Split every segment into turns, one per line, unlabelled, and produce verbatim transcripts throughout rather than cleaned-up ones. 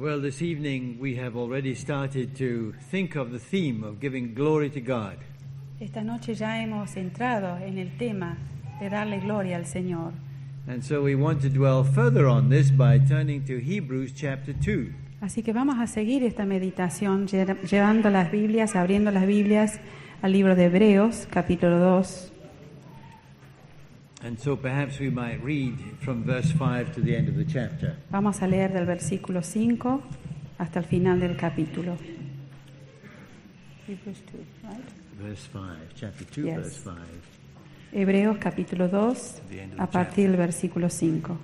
Well, this evening we have already started to think of the theme of giving glory to God.
Esta noche ya hemos entrado en el tema de darle gloria al Señor.
And so we want to dwell further on this by turning to Hebrews chapter two.
Así que vamos a seguir esta meditación lle- llevando las Biblias, abriendo las Biblias al libro de Hebreos, capítulo dos.
And so perhaps we might read from verse five to the end of the chapter.
Vamos a leer del versículo cinco hasta el final del capítulo. Hebrews two, right?
Verse five, chapter two,
Yes.
verse five.
Hebreos capítulo dos, a partir del versículo cinco.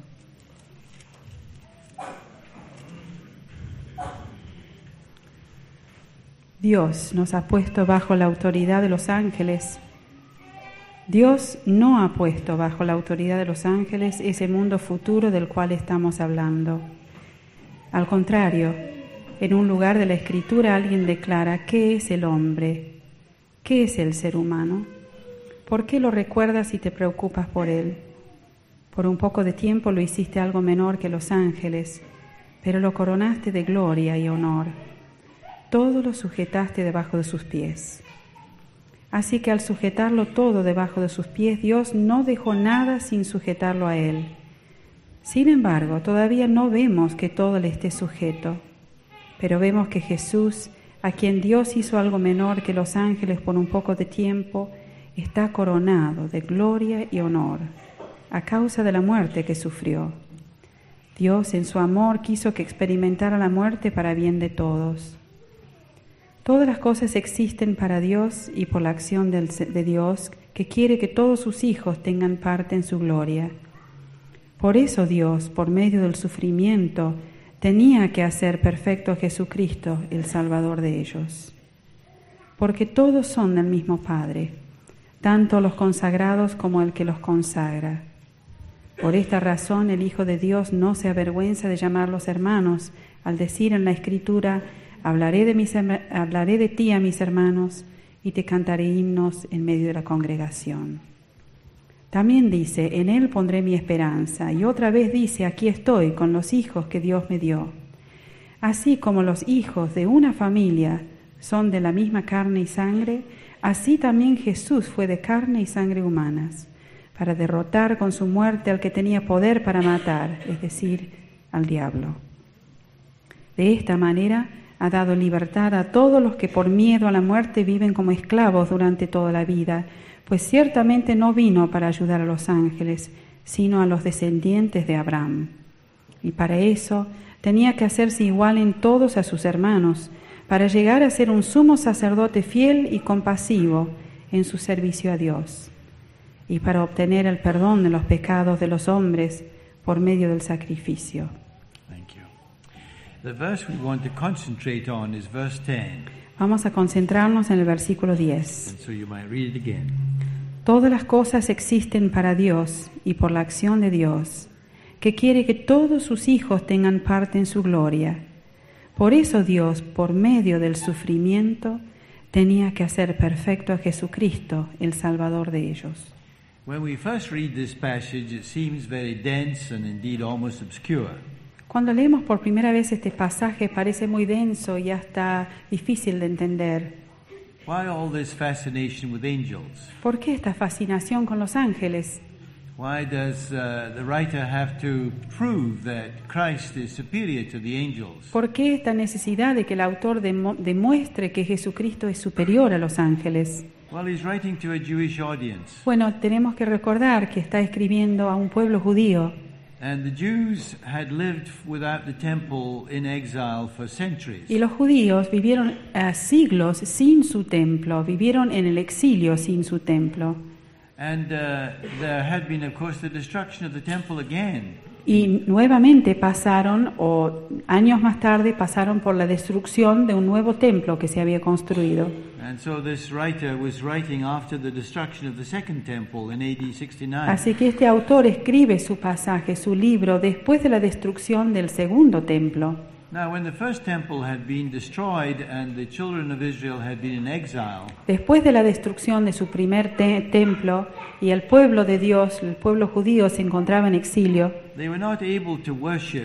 Dios nos ha puesto bajo la autoridad de los ángeles. Dios no ha puesto bajo la autoridad de los ángeles ese mundo futuro del cual estamos hablando. Al contrario, en un lugar de la Escritura alguien declara: ¿qué es el hombre? ¿Qué es el ser humano? ¿Por qué lo recuerdas y te preocupas por él? Por un poco de tiempo lo hiciste algo menor que los ángeles, pero lo coronaste de gloria y honor. Todo lo sujetaste debajo de sus pies. Así que al sujetarlo todo debajo de sus pies, Dios no dejó nada sin sujetarlo a Él. Sin embargo, todavía no vemos que todo le esté sujeto, pero vemos que Jesús, a quien Dios hizo algo menor que los ángeles por un poco de tiempo, está coronado de gloria y honor a causa de la muerte que sufrió. Dios, en su amor, quiso que experimentara la muerte para bien de todos. Todas las cosas existen para Dios y por la acción del, de Dios, que quiere que todos sus hijos tengan parte en su gloria. Por eso Dios, por medio del sufrimiento, tenía que hacer perfecto a Jesucristo, el Salvador de ellos. Porque todos son del mismo Padre, tanto los consagrados como el que los consagra. Por esta razón el Hijo de Dios no se avergüenza de llamarlos hermanos, al decir en la Escritura: Hablaré de, mis, hablaré de ti a mis hermanos y te cantaré himnos en medio de la congregación. También dice: en Él pondré mi esperanza. Y otra vez dice: aquí estoy con los hijos que Dios me dio. Así como los hijos de una familia son de la misma carne y sangre, así también Jesús fue de carne y sangre humanas, para derrotar con su muerte al que tenía poder para matar, es decir, al diablo. De esta manera ha dado libertad a todos los que por miedo a la muerte viven como esclavos durante toda la vida, pues ciertamente no vino para ayudar a los ángeles, sino a los descendientes de Abraham. Y para eso tenía que hacerse igual en todos a sus hermanos, para llegar a ser un sumo sacerdote fiel y compasivo en su servicio a Dios, y para obtener el perdón de los pecados de los hombres por medio del sacrificio.
The verse we want to concentrate on is verse ten.
Vamos a concentrarnos en el versículo diez.
And so you might read it again.
Todas las cosas existen para Dios y por la acción de Dios, que quiere que todos sus hijos tengan parte en su gloria. Por eso Dios, por medio del sufrimiento, tenía que hacer perfecto a Jesucristo, el Salvador de ellos.
When we first read this passage, it seems very dense and indeed almost obscure.
Cuando leemos por primera vez este pasaje parece muy denso y hasta difícil de entender.
Why all this fascination with angels?
¿Por qué esta fascinación con los ángeles?
Why does uh, the writer have to prove that Christ is superior to the angels?
¿Por qué esta necesidad de que el autor demo- demuestre que Jesucristo es superior a los ángeles?
Well, he's writing to a Jewish audience.
Bueno, tenemos que recordar que está escribiendo a un pueblo judío.
And the Jews had lived without the temple in exile for centuries.
Y los judíos vivieron uh, siglos sin su templo, vivieron en el exilio sin su templo.
And uh, there had been, of course, the destruction of the temple again.
Y nuevamente pasaron, o años más tarde, pasaron por la destrucción de un nuevo templo que se había construido.
And so this writer was writing after the destruction of the second temple in A D sixty-nine.
Así que este autor escribe su pasaje, su libro, después de la destrucción del segundo templo.
Now, when the first temple had been destroyed and the children of Israel had been in exile,
Después de la destrucción de su primer te- templo y el pueblo de Dios, el pueblo judío, se encontraba en exilio,
they were not able to worship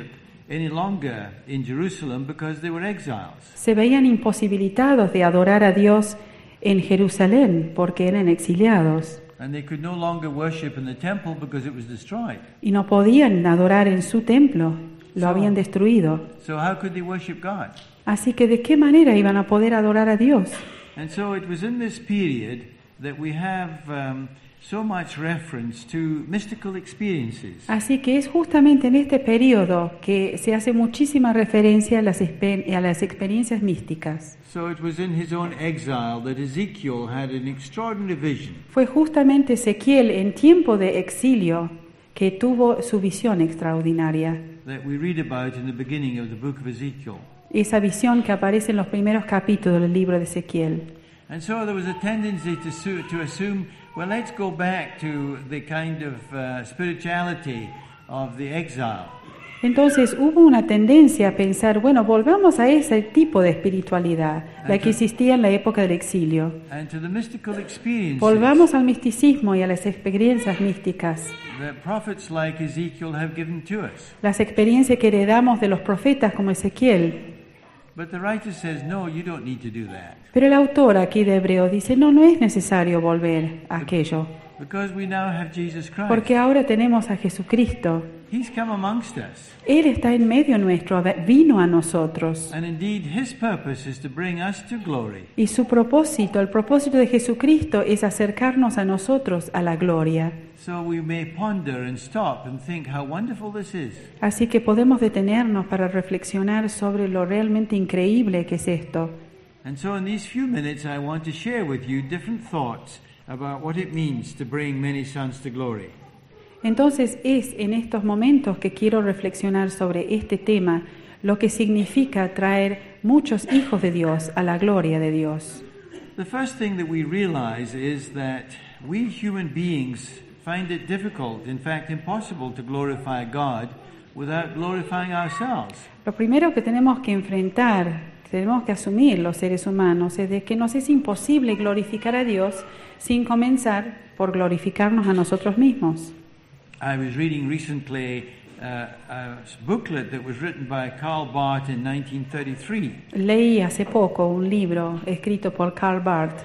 any longer in Jerusalem because they were exiles.
Se veían imposibilitados de adorar a Dios en Jerusalén porque eran exiliados.
And they could no longer worship in the temple because it was destroyed.
Y no podían adorar en su templo, lo habían destruido.
So how could they worship God?
Así que ¿de qué manera iban a poder adorar a Dios?
And so it was in this period that we have um, so much reference to mystical experiences.
Así que es justamente en este periodo que se hace muchísima referencia a las, a las experiencias místicas.
So it was in his own exile that Ezekiel had an extraordinary vision.
Fue justamente Ezequiel en tiempo de exilio que tuvo su visión extraordinaria.
That we read about in the beginning of the book of Ezekiel.
Esa visión que aparece en los primeros capítulos del libro de Ezequiel.
And so there was a tendency to, su- to assume, well, let's go back to the kind of uh, spirituality of the exile.
Entonces hubo una tendencia a pensar, bueno, volvamos a ese tipo de espiritualidad, la que existía en la época del exilio.
And to the mystical experiences
Volvamos al misticismo y a las experiencias místicas,
that prophets like Ezekiel have given to us.
las experiencias que heredamos de los profetas como Ezequiel.
But the writer says, no, you don't need to do that.
Pero el autor aquí de Hebreo dice, no, no es necesario volver a aquello,
Because we now have Jesus Christ.
porque ahora tenemos a Jesucristo.
He's come amongst us.
Él está en medio nuestro, vino a nosotros.
And indeed, his purpose is to bring us to glory.
Y su propósito, el propósito de Jesucristo es acercarnos a nosotros a la gloria.
So we may ponder and stop and think how wonderful this is.
Así que podemos detenernos para reflexionar sobre lo realmente increíble que es esto.
And so in these few minutes, I want to share with you different thoughts about what it means to bring many sons to glory.
Entonces es en estos momentos que quiero reflexionar sobre este tema, lo que significa traer muchos hijos de Dios a la gloria de Dios.
The first thing that we realize is that we human beings find it difficult, in fact impossible, to glorify God without glorifying ourselves.
Lo primero que tenemos que enfrentar, tenemos que asumir los seres humanos, es de que nos es imposible glorificar a Dios sin comenzar por glorificarnos a nosotros mismos.
I was reading recently uh, a booklet that was written by Karl Barth in nineteen thirty-three.
Leí hace poco un libro escrito por Karl Barth,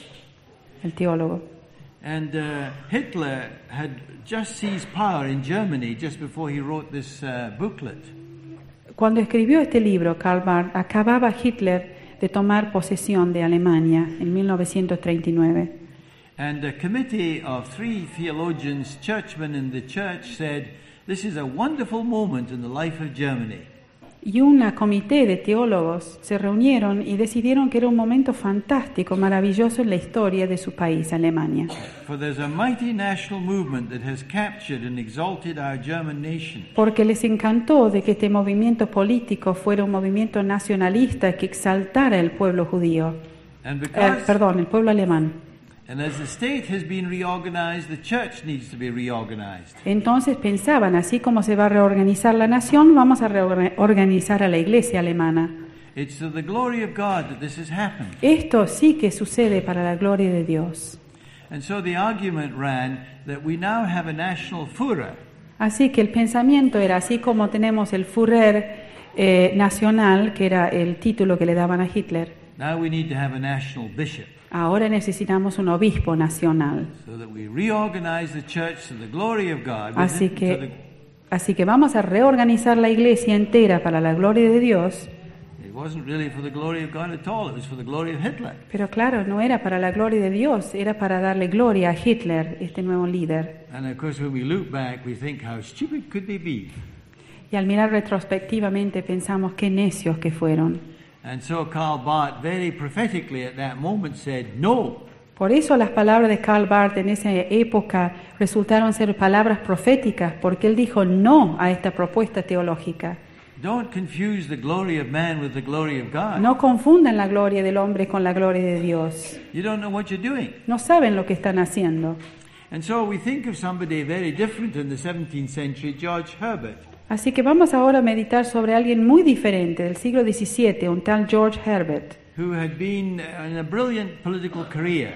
el teólogo.
And uh, Hitler had just seized power in Germany just before he wrote this uh, booklet.
Cuando escribió este libro, Karl Barth, acababa Hitler de tomar posesión de Alemania en mil novecientos treinta y nueve.
And a committee of three theologians, churchmen in the church, said, "This is a wonderful moment in the life of Germany."
Y un comité de teólogos se reunieron y decidieron que era un momento fantástico, maravilloso en la historia de su país, Alemania.
For there's a mighty national movement that has captured and exalted our German nation.
Porque les encantó de que este movimiento político fuera un movimiento nacionalista que exaltara el pueblo judío,
And
eh,
because,
perdón, el pueblo alemán.
and as the state has been reorganized, the church needs to be reorganized.
Entonces pensaban, así como se va a reorganizar la nación, vamos a reorganizar a la iglesia alemana.
It's to the glory of God that this has happened.
Esto sí que sucede para la gloria de Dios.
And so the argument ran that we now have a national Führer.
Así que el pensamiento era, así como tenemos el Führer eh, nacional, que era el título que le daban a Hitler,
Now we need to have a national bishop.
ahora necesitamos un obispo nacional.
So that we reorganize the church to the glory of God.
Así
to
que,
the-
así que vamos a reorganizar la iglesia entera para la gloria de Dios.
It wasn't really for the glory of God at all. It was for the glory of Hitler.
Pero claro, no era para la gloria de Dios, era para darle gloria a Hitler, este nuevo líder.
And of course, when we look back, we think, how stupid could they be?
Y al mirar retrospectivamente pensamos qué necios que fueron.
And so Karl Barth very prophetically at that moment said, no,
Por eso las palabras de Karl Barth en esa época resultaron ser palabras proféticas, porque él dijo no a esta propuesta teológica.
don't confuse the glory of man with the glory of God.
No confundan la gloria del hombre con la gloria de Dios.
You don't know what you're doing.
No saben lo que están haciendo.
And so we think of somebody very different in the seventeenth century, George Herbert.
Así que vamos ahora a meditar sobre alguien muy diferente del siglo diecisiete, un tal George Herbert,
who had been in a brilliant political career.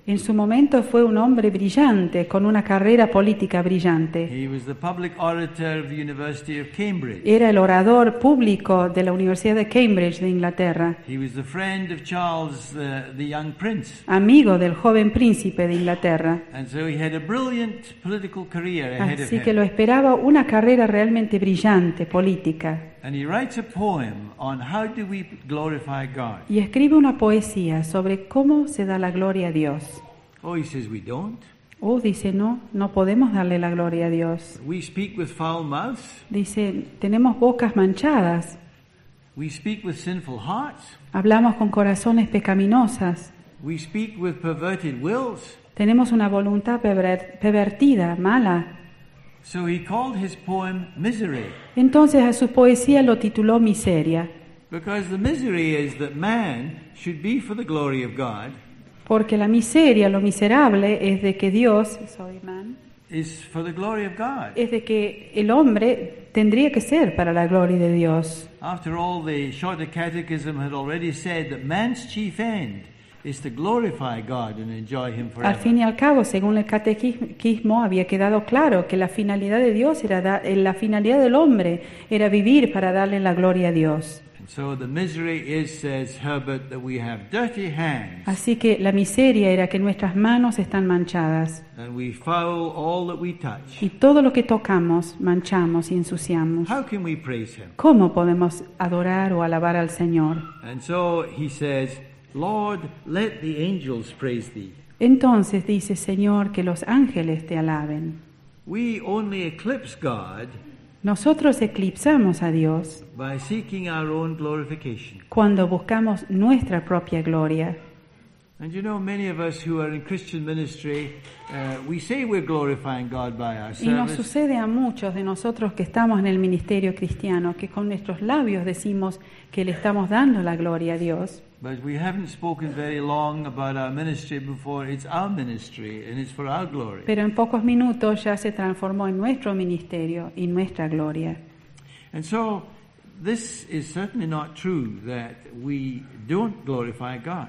En su momento fue un hombre brillante, con una carrera política brillante.
He was the public orator of the University of Cambridge.
Era el orador público de la Universidad de Cambridge de Inglaterra,
He was the friend of Charles, the, the young prince.
amigo del joven príncipe de Inglaterra.
And so he had a brilliant political career ahead of
Así que
him.
lo esperaba una carrera realmente brillante, política.
And he writes a poem on how do we glorify God.
Y escribe una poesía sobre cómo se da la gloria a Dios.
Oh, he says we don't.
Oh, dice, no, no podemos darle la gloria a Dios.
We speak with foul mouths.
Dice, tenemos bocas manchadas,
We speak with sinful hearts.
hablamos con corazones pecaminosas,
We speak with perverted wills.
tenemos una voluntad perver- pervertida, mala.
So he called his poem Misery,
Entonces a su poesía lo tituló Miseria,
because the misery is that man should be for the glory of God,
porque la miseria, lo miserable, es de que Dios, sorry, man,
is for the glory of God.
es de que el hombre tendría que ser para la gloria de Dios.
After all, the Shorter Catechism had already said that man's chief end is to glorify God and enjoy Him
Al
forever.
fin y al cabo, según el catequismo, había quedado claro que la finalidad de Dios era da- eh, la finalidad del hombre era vivir para darle la gloria a Dios.
And so the misery is, says Herbert, that we have dirty hands
Así que la miseria era que nuestras manos están manchadas
and we foul all that we touch.
y todo lo que tocamos manchamos y ensuciamos.
How can we praise Him?
¿Cómo podemos adorar o alabar al Señor?
And so he says, Lord, let the angels praise Thee.
Entonces dice, Señor, que los ángeles te alaben.
We only eclipse God
Nosotros eclipsamos a Dios
by seeking our own glorification.
cuando buscamos nuestra propia gloria.
And you know, many of us who are in Christian ministry, uh, we say we're glorifying God by our
Y nos
service,
sucede a muchos de nosotros que estamos en el ministerio cristiano, que con nuestros labios decimos que le estamos dando la gloria a Dios,
but we haven't spoken very long about our ministry before it's our ministry and it's for our glory.
pero en pocos minutos ya se transformó en nuestro ministerio y nuestra gloria.
And so, this is certainly not true that we don't glorify God.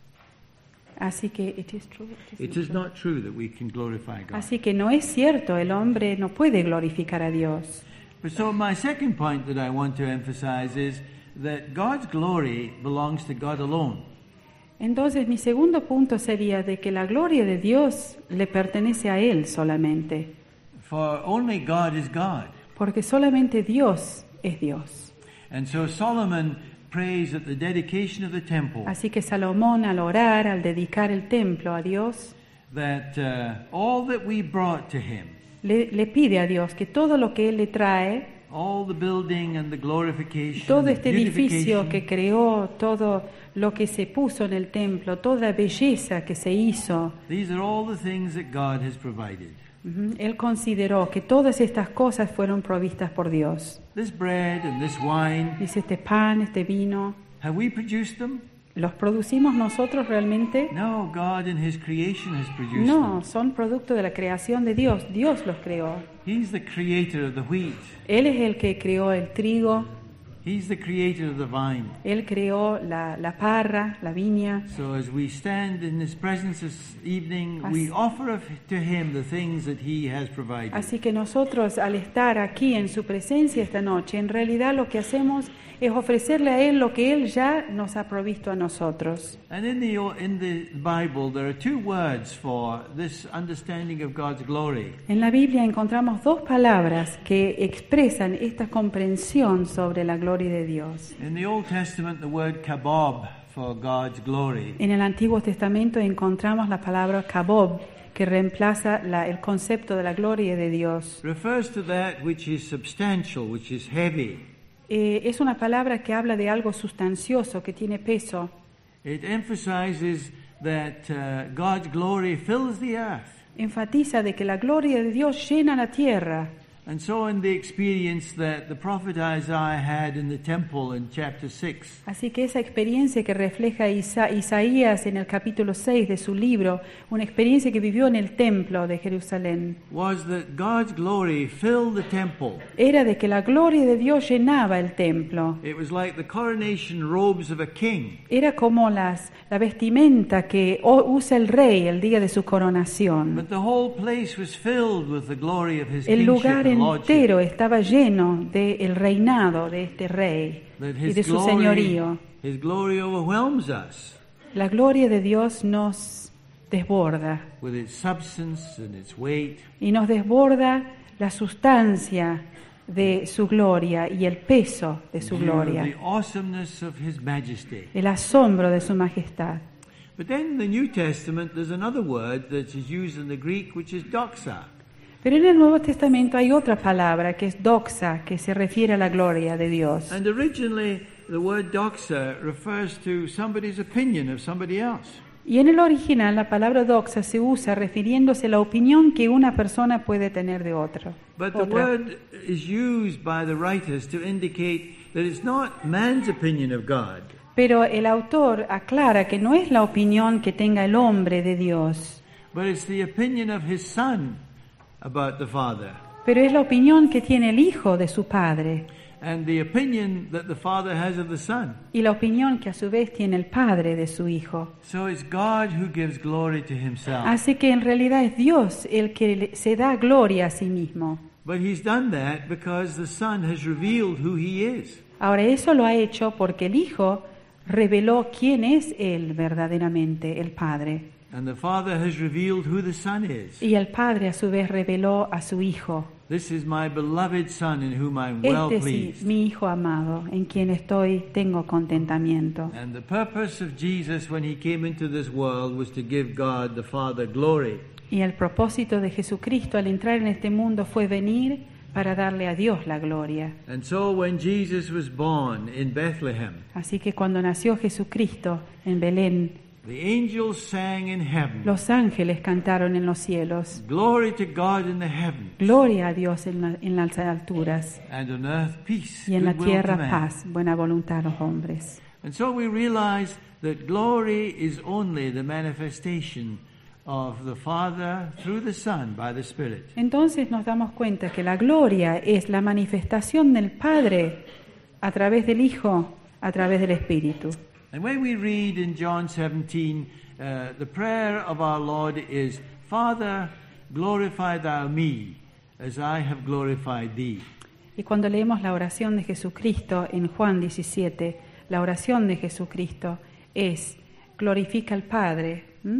Así que it is true, it is
It is not true that we can glorify God.
Así que no es cierto, el hombre no puede glorificar a Dios.
But so my second point that I want to emphasize is that God's glory belongs to God alone.
Entonces mi segundo punto sería de que la gloria de Dios le pertenece a Él solamente,
For only God is God.
porque solamente Dios es Dios.
And so Solomon prays at the dedication of the temple
Así que Salomón, al orar, al dedicar el templo a Dios,
that uh, all that we brought to him,
le, le pide a Dios que todo lo que Él le trae,
all the building and the glorification,
todo
the
este edificio
beautification,
que creó, todo lo que se puso en el templo, toda belleza que se hizo,
these are all the things that God has provided.
ujú, Él consideró que todas estas cosas fueron provistas por Dios.
This bread and this wine,
Dice, este pan, este vino,
have we produced them?
¿los producimos nosotros realmente?
No, God in His creation has produced
No,
them.
son producto de la creación de Dios. Dios los creó.
He's the creator of the wheat.
Él es el que creó el trigo,
He's the creator of the vine.
Él creó la, la parra, la viña.
So as we stand in His presence this evening, we
Así-
offer of- to Him the things that He has provided.
Así que nosotros, al estar aquí en su presencia esta noche, en realidad lo que hacemos es ofrecerle a Él lo que Él ya nos ha provisto a nosotros.
And in the in the Bible, there are two words for this understanding of God's glory.
En la Biblia encontramos dos palabras que expresan esta comprensión sobre la gloria de Dios.
In the Old Testament, the word kabob for God's glory
En el Antiguo Testamento encontramos la palabra kabob, que reemplaza la- el concepto de la gloria de Dios.
refers to that which is substantial, which is heavy.
Eh, es una palabra que habla de algo sustancioso, que tiene peso.
It emphasizes that uh, God's glory fills the earth.
Enfatiza de que la gloria de Dios llena la tierra.
And so in the experience that the prophet Isaiah had in the temple in chapter six,
Así que esa experiencia que refleja Isa- Isaías en el capítulo seis de su libro, una experiencia que vivió en el templo de Jerusalén,
was that God's glory filled the temple.
era de que la gloria de Dios llenaba el templo.
It was like the coronation robes of a king.
Era como las, la vestimenta que o- usa el rey el día de su coronación.
But the whole place was filled with the glory of his
El
kingship
lugar
and
entero
lordship.
estaba lleno del reinado de este rey
That
y
his
de su
glory,
señorío.
his glory overwhelms us
La gloria de Dios nos desborda
with its substance and its weight.
y nos desborda la sustancia de su gloria y el peso de su
view of
gloria,
the awesomeness of his majesty.
el asombro de su majestad.
But then in the New Testament there's another word that is used in the Greek which is doxa.
Pero en el Nuevo Testamento hay otra palabra que es doxa, que se refiere a la gloria de Dios.
And originally the word doxa refers to somebody's opinion of somebody else.
Y en el original la palabra doxa se usa refiriéndose a la opinión que una persona puede tener de otro.
But the
otra.
word is used by the writers to indicate that it's not man's opinion of God,
Pero el autor aclara que no es la opinión que tenga el hombre de Dios,
but it's the opinion of his son about the Father,
pero es la opinión que tiene el Hijo de su Padre
and the opinion that the Father has of the Son.
y la opinión que a su vez tiene el Padre de su Hijo.
So it's God who gives glory to himself.
Así que en realidad es Dios el que le- se da gloria a sí mismo.
But he's done that because the Son has revealed who he is.
Ahora eso lo ha hecho porque el Hijo reveló quién es Él verdaderamente, el Padre.
And the Father has revealed who the Son is.
Y el Padre a su vez reveló a su Hijo.
This is my beloved Son in whom I'm well
Este es
pleased.
mi Hijo amado, en quien estoy, tengo contentamiento.
And the purpose of Jesus when he came into this world was to give God the Father glory.
Y el propósito de Jesucristo al entrar en este mundo fue venir para darle a Dios la gloria.
And so when Jesus was born in Bethlehem,
Así que cuando nació Jesucristo en Belén,
the angels sang in heaven,
los ángeles cantaron en los cielos,
glory to God in the heavens,
gloria a Dios en, la- en las alturas,
and on earth peace,
y en la
goodwill to
tierra
men.
paz, buena voluntad a los hombres.
And so we realize that glory is only the manifestation of the Father through the Son by the Spirit.
Entonces nos damos cuenta que la gloria es la manifestación del Padre a través del Hijo, a través del Espíritu.
And when we read in John seventeen, uh, the prayer of our Lord is, Father, glorify thou me as I have glorified thee.
Y cuando leemos la oración de Jesucristo en Juan diecisiete, la oración de Jesucristo es, glorifica al Padre. ¿m?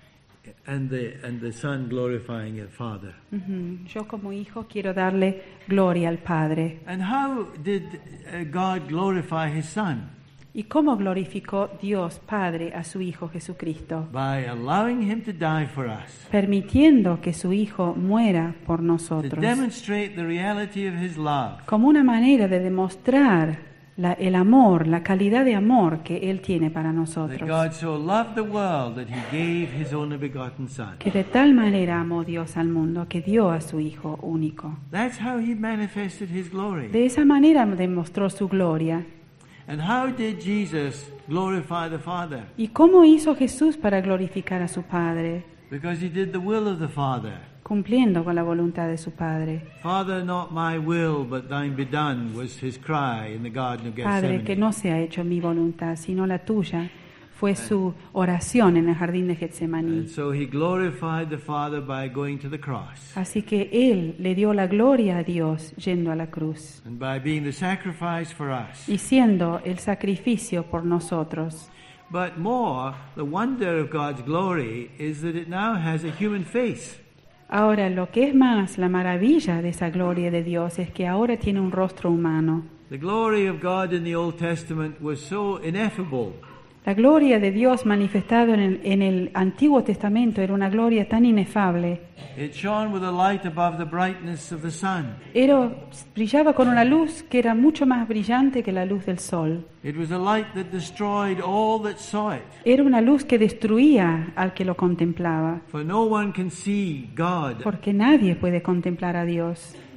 And the, and the Son glorifying the Father.
Ujú. Yo como hijo quiero darle gloria al Padre.
And how did uh, God glorify His Son?
¿Y cómo glorificó Dios Padre a su Hijo Jesucristo?
By allowing Him to die for us,
Permitiendo que su Hijo muera por
to
nosotros,
demonstrate the reality of His love.
como una manera de demostrar la- el amor, la calidad de amor que Él tiene para
That
nosotros.
God so loved the world that He gave His only begotten Son.
Que de tal manera amó Dios al mundo que dio a su Hijo único.
That's how He manifested His glory.
De esa manera demostró su gloria.
And how did Jesus glorify the Father?
¿Y cómo hizo Jesús para glorificar a su Padre?
Because He did the will of the Father.
Cumpliendo con la voluntad de su Padre.
Father, not my will, but thine be done, was His cry in the Garden of
Padre, que
Gethsemane.
no sea hecho mi voluntad, sino la tuya, fue su oración en el jardín de Getsemaní.
And so He glorified the Father by going to the cross
Así que Él le dio la gloria a Dios yendo a la cruz
and by being the sacrifice for us.
y siendo el sacrificio por nosotros.
But more, the wonder of God's glory is that it now has a human face.
Ahora, lo que es más la maravilla de esa gloria de Dios es que ahora tiene un rostro humano.
The glory of God in the Old Testament was so ineffable.
La gloria de Dios manifestada en el, en el Antiguo Testamento era una gloria tan inefable.
It shone with a light above the brightness of the sun.
Era, brillaba con una luz que era mucho más brillante que la luz del sol.
It was a light that destroyed all that saw it.
Era una luz que destruía al que lo contemplaba,
For no one can see God
porque nadie puede contemplar a Dios.
that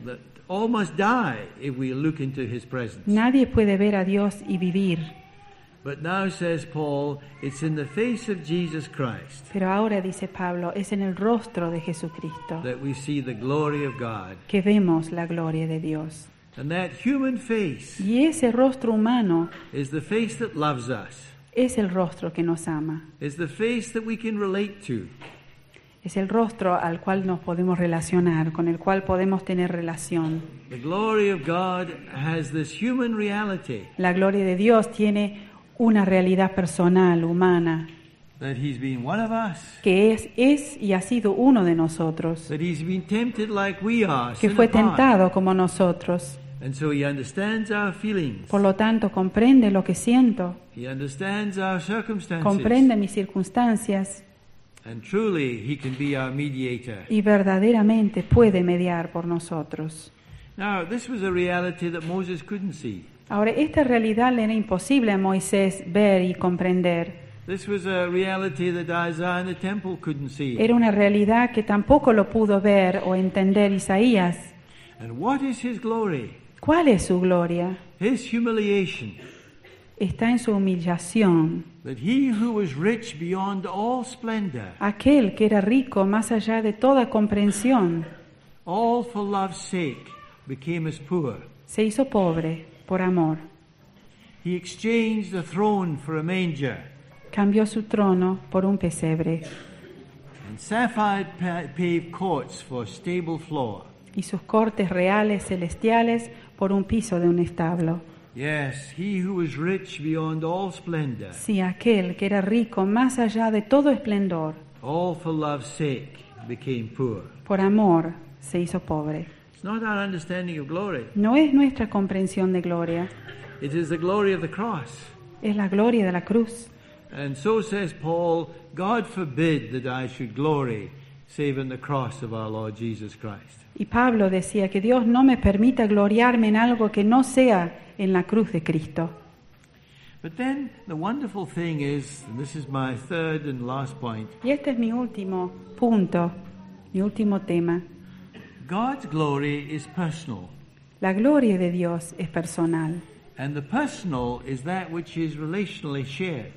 all must die if we look into his presence.
Nadie puede ver a Dios y vivir.
But now, says Paul, it's in the face of Jesus Christ
Pero ahora, dice Pablo, es en el rostro de Jesucristo
that we see the glory of God.
que vemos la gloria de Dios.
And that human face
Y ese rostro humano
is the face that loves us.
es el rostro que nos ama.
Is the face that we can relate to.
Es el rostro al cual nos podemos relacionar, con el cual podemos tener relación.
The glory of God has this human reality
La gloria de Dios tiene una realidad personal, humana,
that he's been one of us,
que es, es y ha sido uno de nosotros,
that he's been tempted like we are,
que
sin
fue
apart.
tentado como nosotros.
And so he understands our feelings.
Por lo tanto, comprende lo que siento,
He understands our circumstances.
comprende mis circunstancias
And truly he can be our mediator.
y verdaderamente puede mediar por nosotros.
Now, this was a reality that Moses couldn't see.
Ahora, esta realidad le era imposible a Moisés ver y comprender.
This was a reality that Isaiah in the temple couldn't see.
Era una realidad que tampoco lo pudo ver o entender Isaías.
And what is his glory?
¿Cuál es su gloria?
His humiliation.
Está en su humillación.
That he who was rich beyond all splendor,
Aquel que era rico más allá de toda comprensión,
all for love's sake, became as poor.
se hizo pobre por amor.
He exchanged a throne for a manger,
Cambió su trono por un pesebre
and sapphire pa- paved courts for stable floor.
y sus cortes reales celestiales por un piso de un establo.
Yes, he who was rich beyond all splendor,
Sí, aquel que era rico más allá de todo esplendor,
all for love's sake, became poor.
por amor se hizo pobre.
It's not our understanding of glory.
No es nuestra comprensión de gloria,
It is the glory of the cross.
es la gloria de la cruz.
And so says Paul, God forbid that I should glory save in the cross of our Lord Jesus Christ.
Y Pablo decía que Dios no me permita gloriarme en algo que no sea en la cruz de Cristo.
But then the wonderful thing is, and this is my third and last point,
Y este es mi último punto, mi último tema.
God's glory is personal.
La gloria de Dios es personal.
And the personal is that which is relationally shared.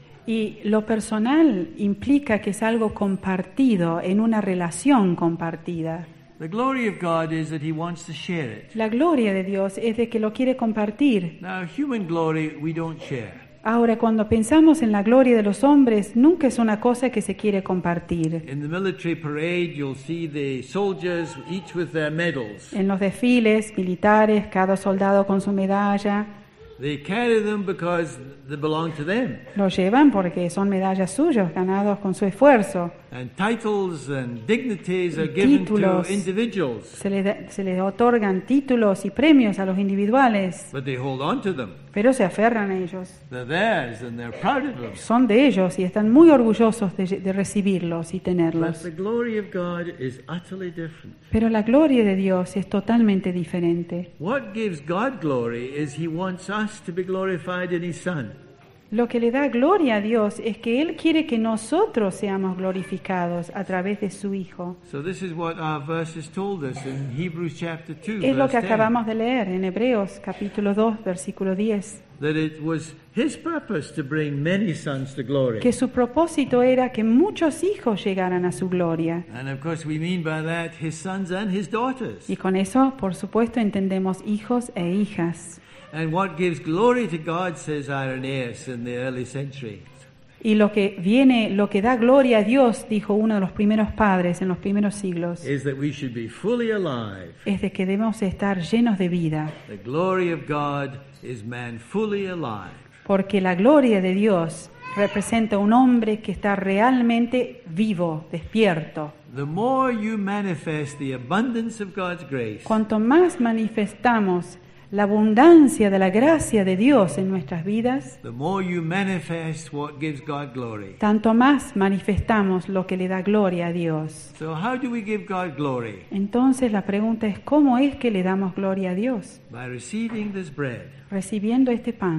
Y lo personal implica que es algo compartido, en una relación compartida.
The glory of God is that He wants to share it.
La gloria de Dios es de que lo quiere compartir.
Now, human glory we don't share.
Ahora, cuando pensamos en la gloria de los hombres, nunca es una cosa que se quiere compartir.
In the military parade, you'll see the soldiers, each with their medals.
En los desfiles militares, cada soldado con su medalla,
They carry them because they belong to them.
lo llevan porque son medallas suyas, ganados con su esfuerzo.
And titles and dignities are given to
Títulos.
individuals,
Se les, da- se les otorgan títulos y premios a los individuales,
but they hold on to them.
pero se aferran a ellos.
They're theirs and they're proud of them.
Son de ellos y están muy orgullosos de, de recibirlos y
But
tenerlos.
the glory of God is utterly different.
Pero la gloria de Dios es totalmente diferente.
What gives God glory is He wants us to be glorified in His Son.
Lo que le da gloria a Dios es que Él quiere que nosotros seamos glorificados a través de su Hijo.
So this is what our verses told us in Hebrews chapter two,
Es lo
verse
que
ten.
acabamos de leer en Hebreos capítulo dos, versículo diez.
That it was His purpose to bring many sons to glory.
Que su propósito era que muchos hijos llegaran a su gloria.
And of course we mean by that His sons and His daughters.
Y con eso, por supuesto, entendemos hijos e hijas.
And what gives glory to God, says Irenaeus in the early century,
Y lo que viene, lo que da gloria a Dios, dijo uno de los primeros padres en los primeros siglos,
is that we should be fully alive.
es de que debemos estar llenos de vida,
The glory of God is man fully alive.
porque la gloria de Dios representa un hombre que está realmente vivo, despierto.
The more you manifest the abundance of God's grace,
Cuanto más manifestamos la abundancia de la gracia de Dios en nuestras vidas,
the more you manifest what gives God glory.
tanto más manifestamos lo que le da gloria a Dios.
So how do we give God glory?
Entonces la pregunta es, ¿cómo es que le damos gloria a Dios?
By receiving this bread,
Recibiendo este pan,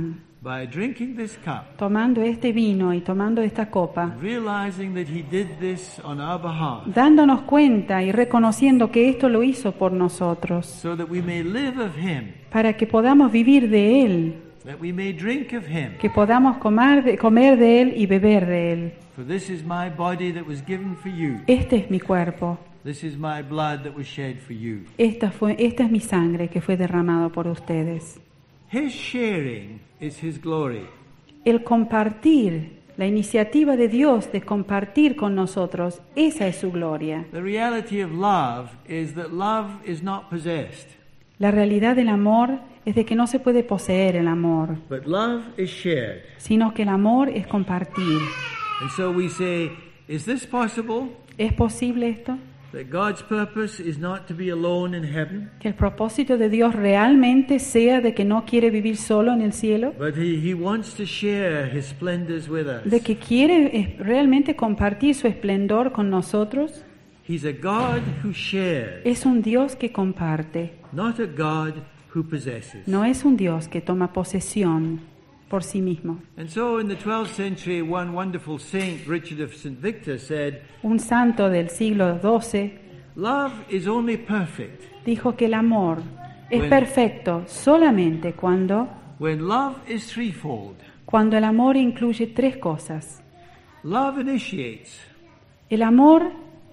by drinking this cup,
tomando este vino y tomando esta copa,
realizing that he did this on our behalf,
dándonos cuenta y reconociendo que esto lo hizo por nosotros,
so that we may live of him,
para que podamos vivir de Él,
that we may drink of him.
que podamos comer de, comer de Él y beber de Él.
For this is my body that was given for you.
Este es mi cuerpo,
This is my blood that was shed for you.
esta, fue, esta es mi sangre que fue derramado por ustedes.
His sharing is his glory.
El compartir, la iniciativa de Dios de compartir con nosotros, esa es su gloria.
The reality of love is that love is not possessed,
La realidad del amor es de que no se puede poseer el amor,
but love is shared.
sino que el amor es compartir.
And so we say, is this possible?
¿Es posible esto?
That God's purpose is not to be alone in heaven,
Que el propósito de Dios realmente sea de que no quiere vivir solo en el cielo,
but he, he wants to share his splendors with us.
de que quiere eh, realmente compartir su esplendor con nosotros.
He's a God who shares,
Es un Dios que comparte,
not a God who possesses.
no es un Dios que toma posesión por sí mismo.
And so in the twelfth century, one wonderful saint, Richard of Saint Victor, said,
Un santo del siglo doce
love is only perfect
dijo que el amor es
Bueno.
perfecto solamente cuando,
when love is threefold.
cuando el amor incluye tres cosas.
Love initiates.
El amor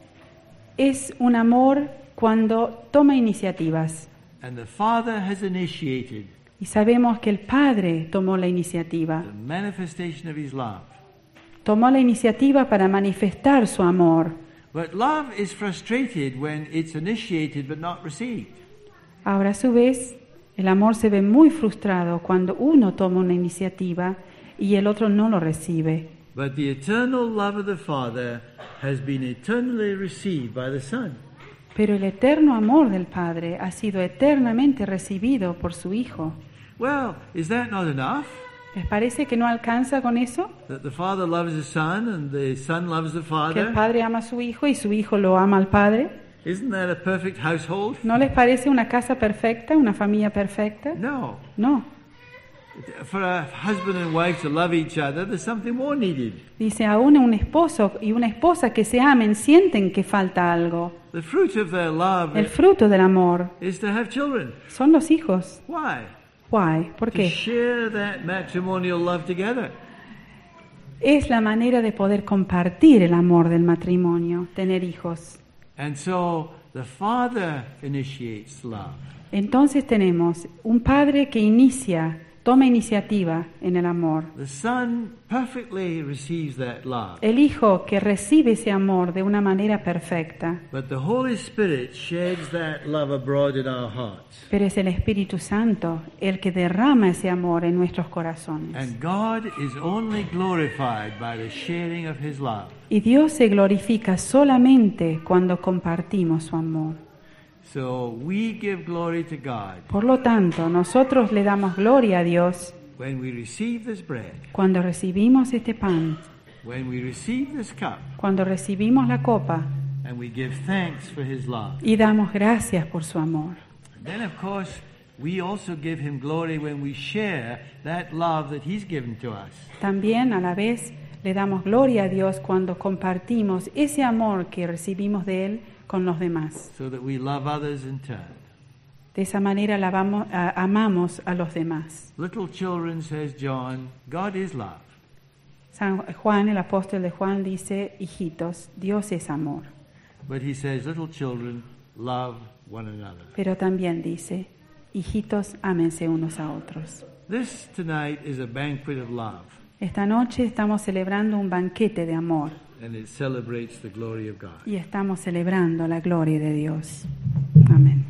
es un amor cuando toma iniciativas.
And the Father has initiated
Y sabemos que el Padre tomó la iniciativa.
the manifestation of his love.
Tomó la iniciativa para manifestar su amor.
But love is frustrated when it's initiated but not received.
Ahora, a su vez, el amor se ve muy frustrado cuando uno toma una iniciativa y el otro no lo recibe.
But the eternal love of the Father has been eternally received by the Son.
Pero el eterno amor del Padre ha sido eternamente recibido por su Hijo.
Well, is that not enough?
¿Les parece que no alcanza con eso?
That the Father loves the Son and the Son loves the
Que el
Father?
Padre ama a su Hijo y su Hijo lo ama al Padre.
Isn't that a perfect household?
¿No les parece una casa perfecta, una familia perfecta?
No.
No.
For a husband and wife to love each other, there's something more needed.
Dice, aún un esposo y una esposa que se amen sienten que falta algo.
The fruit of their love
El fruto del amor
is to have children.
son los hijos.
Why?
Why? ¿Por
To
qué?
share that matrimonial love together.
Es la manera de poder compartir el amor del matrimonio, tener hijos.
And so the Father initiates love.
Entonces tenemos un padre que inicia, toma iniciativa en el amor.
The Son perfectly receives that love.
El Hijo que recibe ese amor de una manera perfecta.
But the Holy Spirit sheds that love abroad in our hearts.
Pero es el Espíritu Santo el que derrama ese amor en nuestros corazones.
And God is only glorified by the sharing of His love.
Y Dios se glorifica solamente cuando compartimos su amor.
So we give glory to God
Por lo tanto, nosotros le damos gloria a Dios
when we receive this bread,
cuando recibimos este pan,
when we receive this cup,
cuando recibimos la copa
and we give thanks for His love.
y damos gracias por su amor.
And then, of course, we also give Him glory when we share that love that He's given to us.
También a la vez le damos gloria a Dios cuando compartimos ese amor que recibimos de Él con los demás.
So that we love others in turn.
De esa manera la vamos- a- amamos a los demás.
Little children, says John, God is love.
San Juan, el apóstol de Juan, dice, hijitos, Dios es amor.
But he says, little children, love one another.
Pero también dice, hijitos, ámense unos a otros.
This tonight is a banquet of love,
Esta noche estamos celebrando un banquete de amor
and it celebrates the glory of God.
y estamos celebrando la gloria de Dios. Amén.